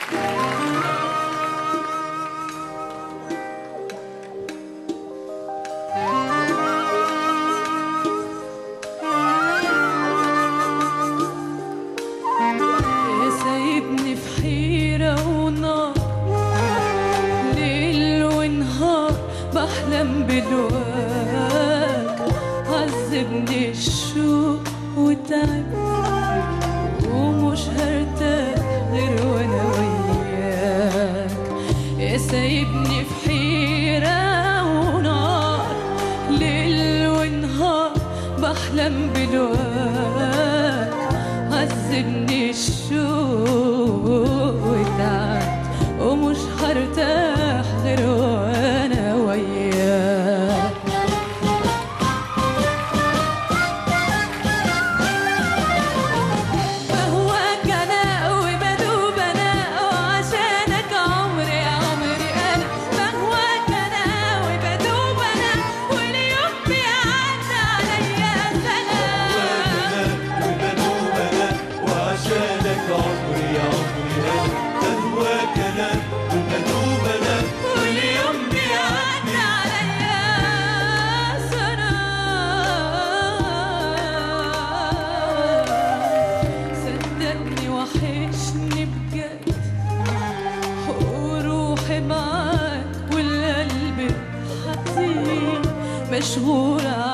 بحلم بلواك، عذبني الشوق وتعب، ومش هرتاح غير وانا وياك. يا سايبني في حيرة ونار، ليل ونهار بحلم بلواك، عذبني الشوق وتعب، ومش هرتاح غير وانا وياك. بهواك انا وبدوب انا، وعشانك عمري عمري انا. بهواك انا وبدوب انا، واليوم بيعدي عليا سنة. بهواك انا وبدوب انا، وعشانك عمري عمري انا. بهواك انا وبدوب انا، واليوم بيعدي عليا سنة. صدقني وحشني بجد، وروحي معاك والقلب حزين، مشغول